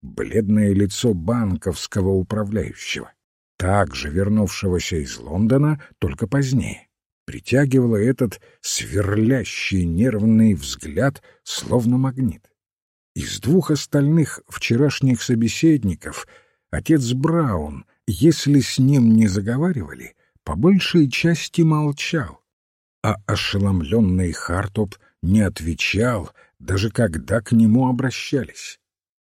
бледное лицо банковского управляющего, также вернувшегося из Лондона, только позднее, притягивало этот сверлящий нервный взгляд, словно магнит. Из двух остальных вчерашних собеседников отец Браун, если с ним не заговаривали, по большей части молчал, а ошеломленный Хартоп не отвечал, даже когда к нему обращались.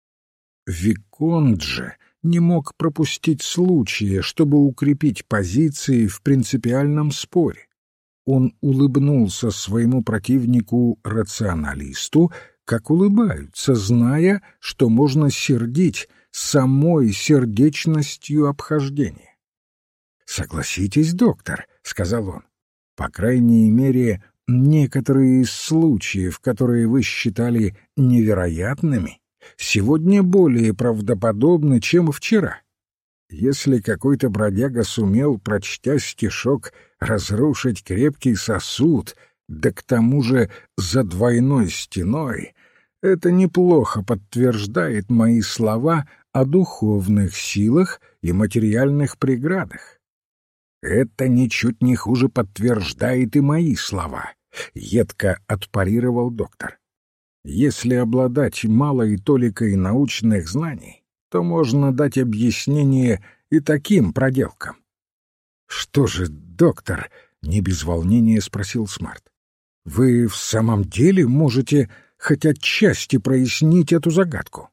Виконт же не мог пропустить случая, чтобы укрепить позиции в принципиальном споре. Он улыбнулся своему противнику-рационалисту, как улыбаются, зная, что можно сердить самой сердечностью обхождения. «Согласитесь, доктор», — сказал он, — «по крайней мере, некоторые из случаев, которые вы считали невероятными, сегодня более правдоподобны, чем вчера. Если какой-то бродяга сумел, прочтя стишок, разрушить крепкий сосуд, да к тому же за двойной стеной, это неплохо подтверждает мои слова о духовных силах и материальных преградах. Это ничуть не хуже подтверждает и мои слова», — едко отпарировал доктор. «Если обладать малой толикой научных знаний, то можно дать объяснение и таким проделкам». «Что же, доктор?» — не без волнения спросил Смарт. «Вы в самом деле можете хоть отчасти прояснить эту загадку?»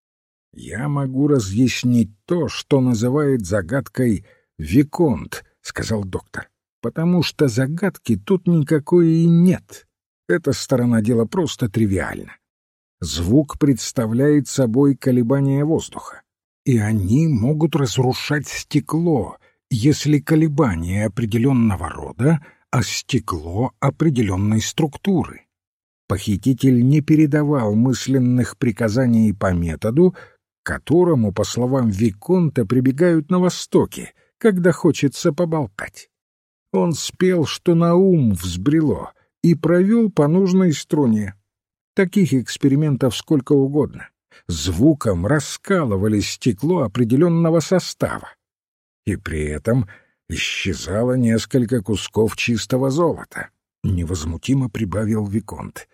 «Я могу разъяснить то, что называют загадкой Виконт», — сказал доктор, «потому что загадки тут никакой и нет. Эта сторона дела просто тривиальна. Звук представляет собой колебания воздуха, и они могут разрушать стекло, если колебания определенного рода, а стекло определенной структуры. Похититель не передавал мысленных приказаний по методу, к которому, по словам Виконта, прибегают на Востоке, когда хочется поболтать. Он спел, что на ум взбрело, и провел по нужной струне. Таких экспериментов сколько угодно. Звуком раскалывали стекло определенного состава. И при этом исчезало несколько кусков чистого золота, — невозмутимо прибавил Виконт.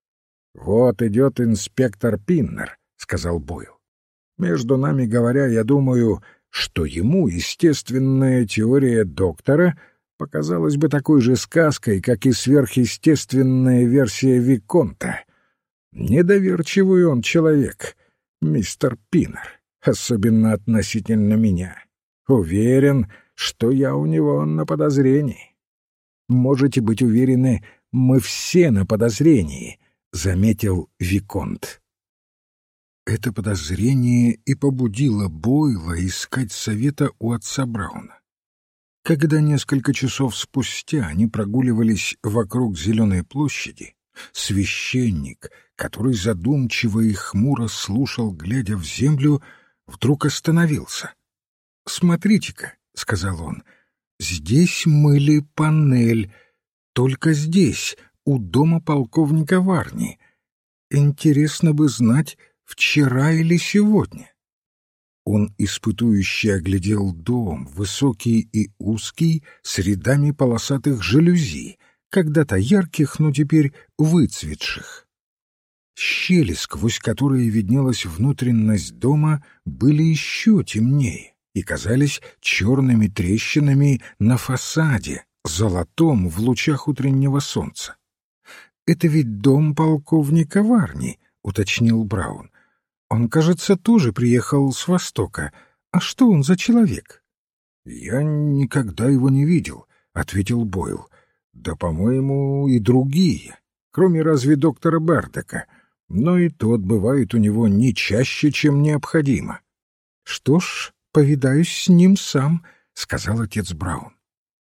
«Вот идет инспектор Пиннер», — сказал Бойл. «Между нами говоря, я думаю, что ему естественная теория доктора показалась бы такой же сказкой, как и сверхъестественная версия Виконта. Недоверчивый он человек, мистер Пиннер, особенно относительно меня. Уверен, что я у него на подозрении». «Можете быть уверены, мы все на подозрении», — заметил Виконт. Это подозрение и побудило Бойла искать совета у отца Брауна. Когда несколько часов спустя они прогуливались вокруг Зеленой площади, священник, который задумчиво и хмуро слушал, глядя в землю, вдруг остановился. «Смотрите-ка», — сказал он, — «здесь мыли панель, только здесь, у дома полковника Варни. Интересно бы знать, вчера или сегодня». Он испытующе оглядел дом, высокий и узкий, с рядами полосатых жалюзи, когда-то ярких, но теперь выцветших. Щели, сквозь которые виднелась внутренность дома, были еще темнее и казались черными трещинами на фасаде, золотом в лучах утреннего солнца. «Это ведь дом полковника Варни», — уточнил Браун. «Он, кажется, тоже приехал с Востока. А что он за человек?» «Я никогда его не видел», — ответил Бойл. «Да, по-моему, и другие, кроме разве доктора Бердека. Но и тот бывает у него не чаще, чем необходимо». «Что ж, повидаюсь с ним сам», — сказал отец Браун.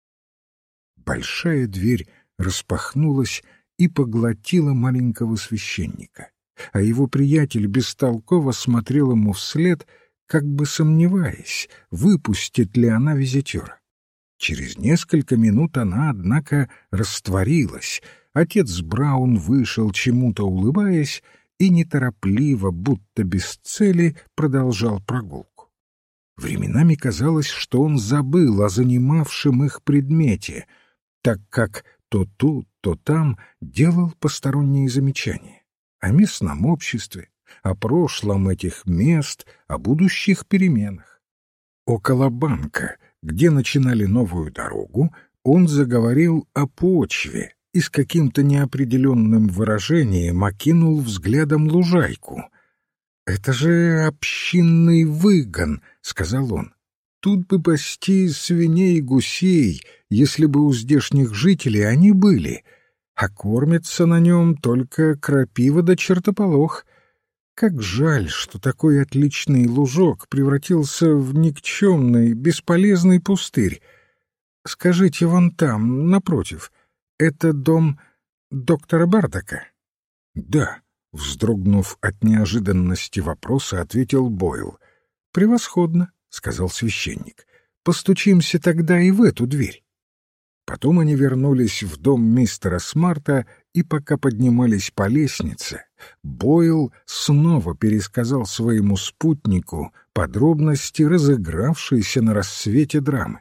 Большая дверь распахнулась и поглотила маленького священника, а его приятель бестолково смотрел ему вслед, как бы сомневаясь, выпустит ли она визитера. Через несколько минут она, однако, растворилась. Отец Браун вышел, чему-то улыбаясь, и неторопливо, будто без цели, продолжал прогулку. Временами казалось, что он забыл о занимавшем их предмете, так как то тут, то там делал посторонние замечания о местном обществе, о прошлом этих мест, о будущих переменах. Около банка, где начинали новую дорогу, он заговорил о почве и с каким-то неопределенным выражением окинул взглядом лужайку. «Это же общинный выгон», — сказал он. «Тут бы пасти свиней и гусей, если бы у здешних жителей они были, а кормятся на нем только крапива да чертополох. Как жаль, что такой отличный лужок превратился в никчемный, бесполезный пустырь. Скажите, вон там, напротив, это дом доктора Бардака?» «Да», — вздрогнув от неожиданности вопроса, ответил Бойл. «Превосходно», — сказал священник. «Постучимся тогда и в эту дверь». Потом они вернулись в дом мистера Смарта, и пока поднимались по лестнице, Бойл снова пересказал своему спутнику подробности разыгравшейся на рассвете драмы.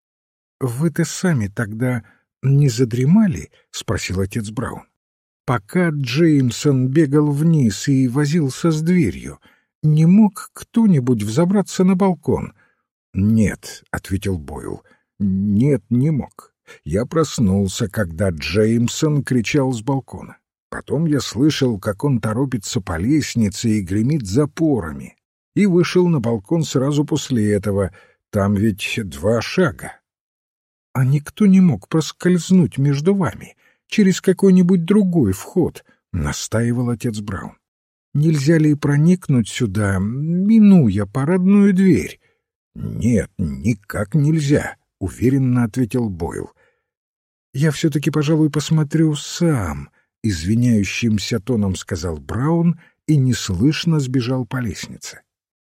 «Вы-то сами тогда не задремали?» — спросил отец Браун. «Пока Джеймсон бегал вниз и возился с дверью, не мог кто-нибудь взобраться на балкон?» «Нет», — ответил Бойл, — «нет, не мог. Я проснулся, когда Джеймсон кричал с балкона. Потом я слышал, как он торопится по лестнице и гремит запорами, и вышел на балкон сразу после этого. Там ведь 2 шага». «А никто не мог проскользнуть между вами через какой-нибудь другой вход?» — настаивал отец Браун. «Нельзя ли проникнуть сюда, минуя парадную дверь?» «Нет, никак нельзя», — уверенно ответил Бойл. «Я все-таки, пожалуй, посмотрю сам», — извиняющимся тоном сказал Браун и неслышно сбежал по лестнице.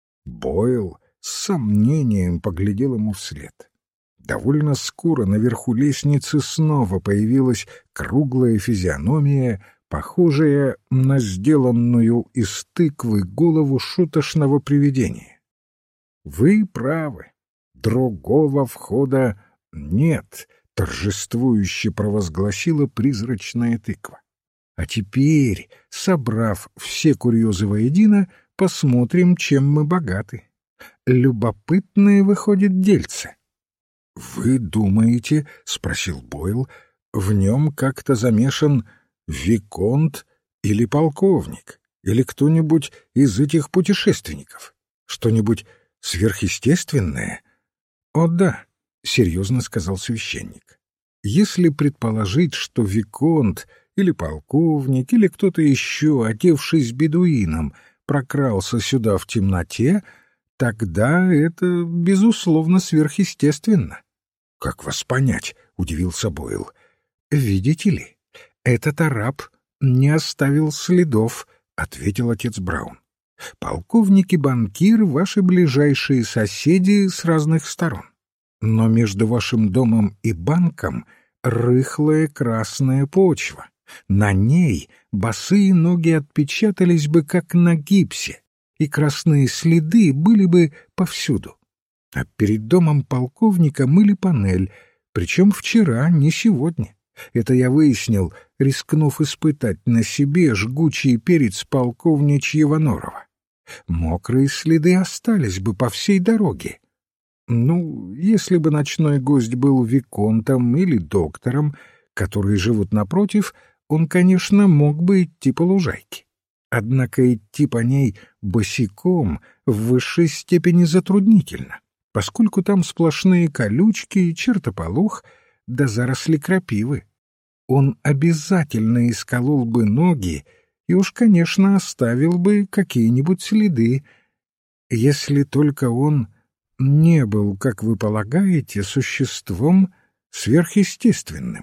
Бойл с сомнением поглядел ему вслед. Довольно скоро наверху лестницы снова появилась круглая физиономия, похожая на сделанную из тыквы голову шуточного привидения. «Вы правы. Другого входа нет», — торжествующе провозгласила призрачная тыква. «А теперь, собрав все курьезы воедино, посмотрим, чем мы богаты. Любопытное выходит дельце». «Вы думаете, — спросил Бойл, — в нем как-то замешан виконт или полковник, или кто-нибудь из этих путешественников? Что-нибудь сверхъестественное?» «О да», — серьезно сказал священник. «Если предположить, что виконт или полковник или кто-то еще, одевшись бедуином, прокрался сюда в темноте, тогда это, безусловно, сверхъестественно». «Как вас понять?» — удивился Бойл. «Видите ли, этот араб не оставил следов», — ответил отец Браун. «Полковник и банкир — ваши ближайшие соседи с разных сторон. Но между вашим домом и банком рыхлая красная почва. На ней босые ноги отпечатались бы, как на гипсе, и красные следы были бы повсюду. А перед домом полковника мыли панель, причем вчера, не сегодня. Это я выяснил, рискнув испытать на себе жгучий перец полковничьего Норова. Мокрые следы остались бы по всей дороге. Ну, если бы ночной гость был виконтом или доктором, которые живут напротив, он, конечно, мог бы идти по лужайке. Однако идти по ней босиком в высшей степени затруднительно, поскольку там сплошные колючки, чертополох да заросли крапивы. Он обязательно исколол бы ноги и уж, конечно, оставил бы какие-нибудь следы, если только он не был, как вы полагаете, существом сверхъестественным.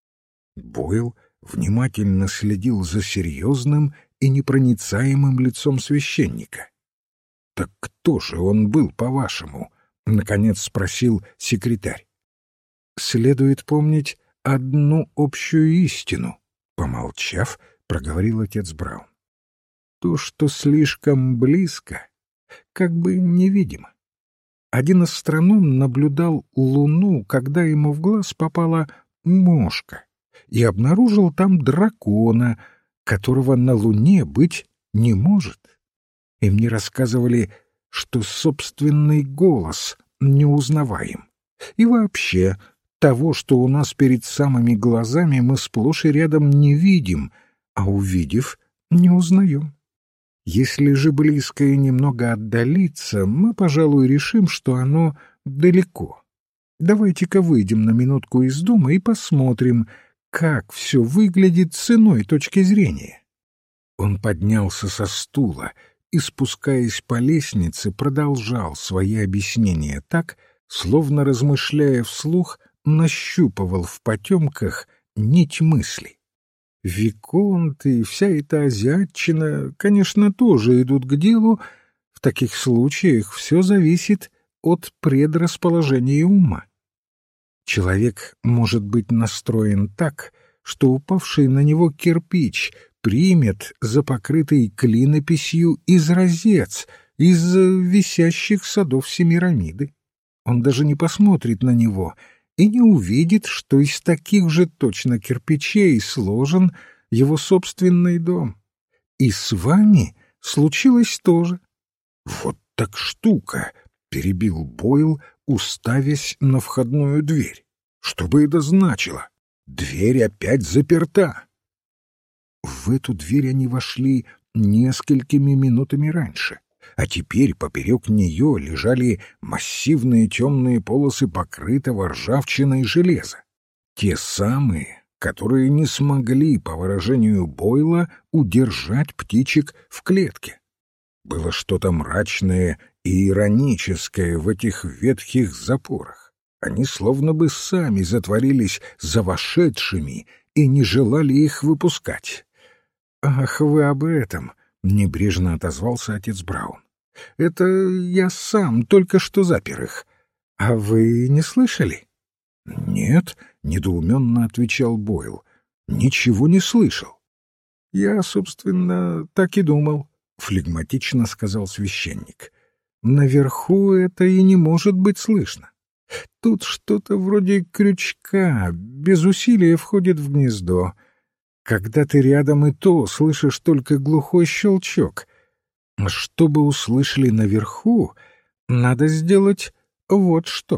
Бойл внимательно следил за серьезным и непроницаемым лицом священника. «Так кто же он был, по-вашему?» — наконец спросил секретарь. «Следует помнить одну общую истину», — помолчав, проговорил отец Браун. то, что слишком близко, как бы невидимо. Один астроном наблюдал Луну, когда ему в глаз попала мошка, и обнаружил там дракона, которого на Луне быть не может. И мне рассказывали, что собственный голос неузнаваем. И вообще, того, что у нас перед самыми глазами, мы сплошь и рядом не видим, а увидев, не узнаем. Если же близкое немного отдалиться, мы, пожалуй, решим, что оно далеко. Давайте-ка выйдем на минутку из дома и посмотрим, как все выглядит с иной точки зрения. Он поднялся со стула и, спускаясь по лестнице, продолжал свои объяснения так, словно, размышляя вслух, нащупывал в потемках нить мысли. Виконт и вся эта азиатчина, конечно, тоже идут к делу. В таких случаях все зависит от предрасположения ума. Человек может быть настроен так, что упавший на него кирпич примет за покрытый клинописью изразец из висящих садов Семирамиды. Он даже не посмотрит на него и не увидит, что из таких же точно кирпичей сложен его собственный дом. И с вами случилось то же. «Вот так штука!» — перебил Бойл, уставясь на входную дверь. «Что бы это значило? Дверь опять заперта!» В эту дверь они вошли несколькими минутами раньше, а теперь поперек нее лежали массивные темные полосы покрытого ржавчиной железа. Те самые, которые не смогли, по выражению Бойла, удержать птичек в клетке. Было что-то мрачное и ироническое в этих ветхих запорах. Они словно бы сами затворились за вошедшими и не желали их выпускать. «Ах, вы об этом!» — небрежно отозвался отец Браун. «Это я сам только что запер их. А вы не слышали?» «Нет», — недоуменно отвечал Бойл. «Ничего не слышал». «Я, собственно, так и думал», — флегматично сказал священник. «Наверху это и не может быть слышно. Тут что-то вроде крючка, без усилия входит в гнездо. Когда ты рядом, и то слышишь только глухой щелчок. Чтобы услышали наверху, надо сделать вот что».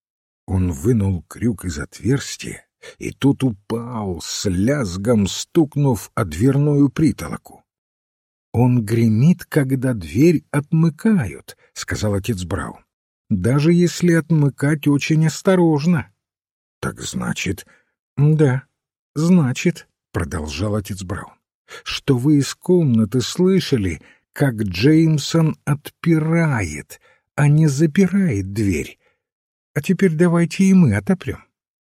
Он вынул крюк из отверстия, и тот упал, с лязгом стукнув о дверную притолоку. «Он гремит, когда дверь отмыкают», — сказал отец Браун. «Даже если отмыкать очень осторожно». «Так значит...» «Да, значит», — продолжал отец Браун, «что вы из комнаты слышали, как Джеймсон отпирает, а не запирает дверь. А теперь давайте и мы отопрем».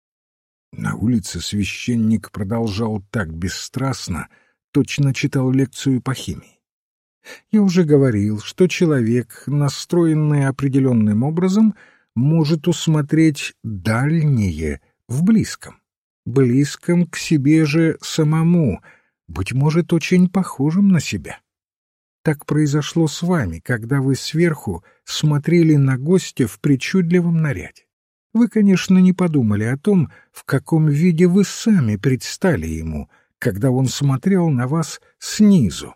На улице священник продолжал так бесстрастно, точно читал лекцию по химии. «Я уже говорил, что человек, настроенный определенным образом, может усмотреть дальнее в близком, близком к себе же самому, быть может, очень похожим на себя. Так произошло с вами, когда вы сверху смотрели на гостя в причудливом наряде. Вы, конечно, не подумали о том, в каком виде вы сами предстали ему, когда он смотрел на вас снизу».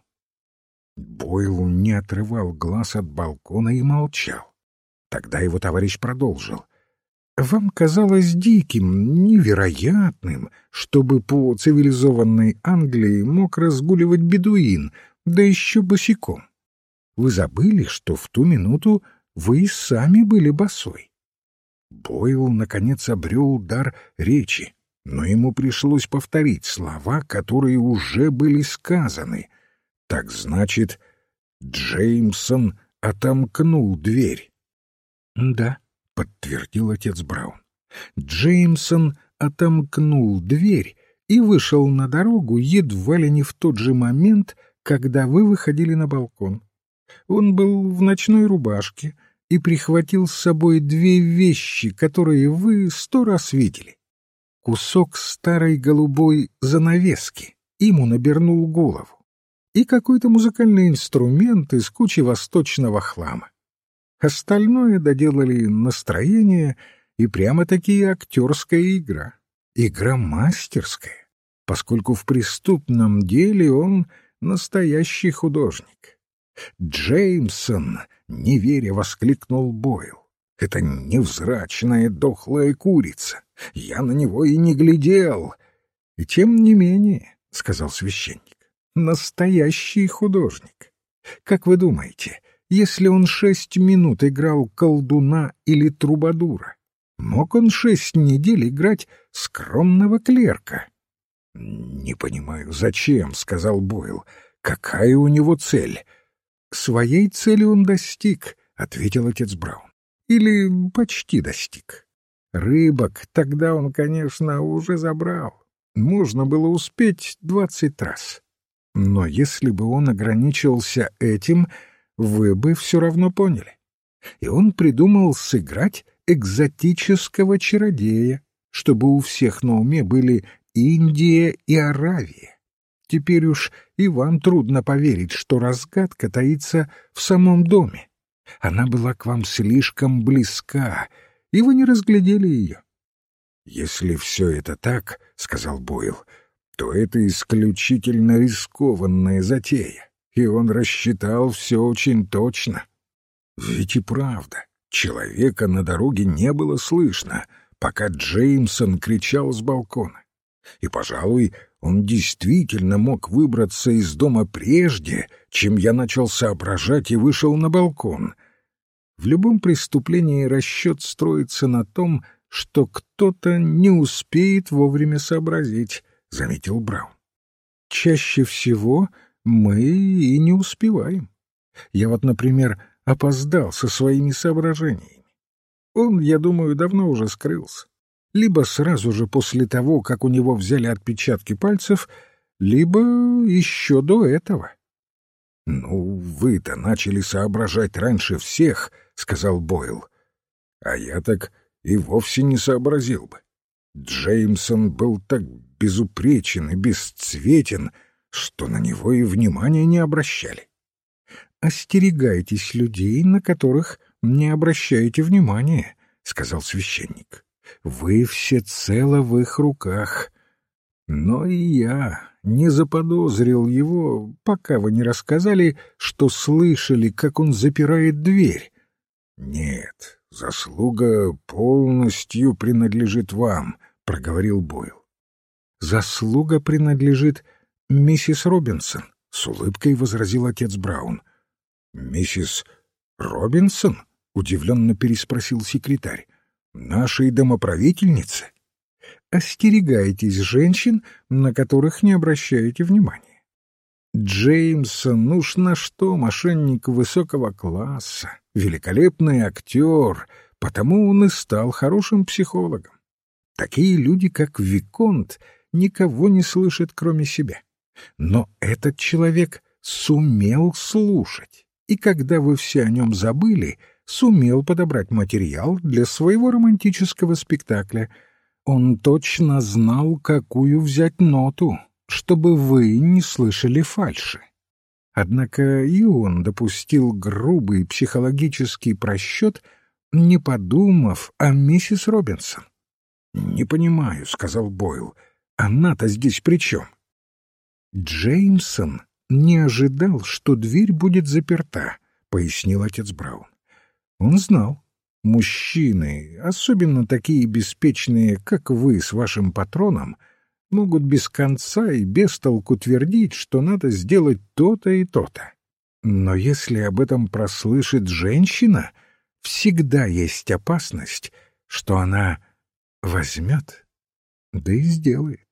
Бойл не отрывал глаз от балкона и молчал. Тогда его товарищ продолжил. «Вам казалось диким, невероятным, чтобы по цивилизованной Англии мог разгуливать бедуин, да еще босиком. Вы забыли, что в ту минуту вы и сами были босой». Бойл, наконец, обрел дар речи, но ему пришлось повторить слова, которые уже были сказаны. «Так значит, Джеймсон отомкнул дверь?» «Да», — подтвердил отец Браун. «Джеймсон отомкнул дверь и вышел на дорогу едва ли не в тот же момент, когда вы выходили на балкон. Он был в ночной рубашке и прихватил с собой две вещи, которые вы 100 раз видели. Кусок старой голубой занавески, им он обернул голову, и какой-то музыкальный инструмент из кучи восточного хлама. Остальное доделали настроение и прямо-таки актерская игра. Игра мастерская, поскольку в преступном деле он настоящий художник. «Джеймсон!» — не веря, воскликнул Бойл. «Это невзрачная дохлая курица. Я на него и не глядел». «И тем не менее», — сказал священник, — «настоящий художник. Как вы думаете, если он 6 минут играл колдуна или трубадура, мог он 6 недель играть скромного клерка?» «Не понимаю, зачем», — сказал Бойл. «Какая у него цель?» «Своей цели он достиг», — ответил отец Браун. «Или почти достиг. Рыбок тогда он, конечно, уже забрал. Можно было успеть 20 раз. Но если бы он ограничился этим, вы бы все равно поняли. И он придумал сыграть экзотического чародея, чтобы у всех на уме были Индия и Аравия. Теперь уж и вам трудно поверить, что разгадка таится в самом доме. Она была к вам слишком близка, и вы не разглядели ее». «Если все это так, — сказал Бойл, — то это исключительно рискованная затея, и он рассчитал все очень точно. Ведь и правда, человека на дороге не было слышно, пока Джеймсон кричал с балкона. И, пожалуй, он действительно мог выбраться из дома прежде, чем я начал соображать и вышел на балкон. В любом преступлении расчет строится на том, что кто-то не успеет вовремя сообразить», — заметил Браун. «Чаще всего мы и не успеваем. Я вот, например, опоздал со своими соображениями. Он, я думаю, давно уже скрылся. Либо сразу же после того, как у него взяли отпечатки пальцев, либо еще до этого». «Ну, вы-то начали соображать раньше всех», — сказал Бойл. «А я так и вовсе не сообразил бы. Джеймсон был так безупречен и бесцветен, что на него и внимания не обращали». «Остерегайтесь людей, на которых не обращаете внимания», — сказал священник. «Вы всецело в их руках. Но и я не заподозрил его, пока вы не рассказали, что слышали, как он запирает дверь». «Нет, заслуга полностью принадлежит вам», — проговорил Бойл. «Заслуга принадлежит миссис Робинсон», — с улыбкой возразил отец Браун. «Миссис Робинсон?» — удивленно переспросил секретарь. «Нашей домоправительнице?» «Остерегайтесь женщин, на которых не обращаете внимания. Джеймсон, уж на что мошенник высокого класса, великолепный актер, потому он и стал хорошим психологом. Такие люди, как Виконт, никого не слышат, кроме себя. Но этот человек сумел слушать, и когда вы все о нем забыли, сумел подобрать материал для своего романтического спектакля. Он точно знал, какую взять ноту, чтобы вы не слышали фальши. Однако и он допустил грубый психологический просчет, не подумав о миссис Робинсон. «Не понимаю», — сказал Бойл, — «она-то здесь при чем?» «Джеймсон не ожидал, что дверь будет заперта», — пояснил отец Браун. «Он знал. Мужчины, особенно такие беспечные, как вы с вашим патроном, могут без конца и без толку твердить, что надо сделать то-то и то-то. Но если об этом прослышит женщина, всегда есть опасность, что она возьмет, да и сделает.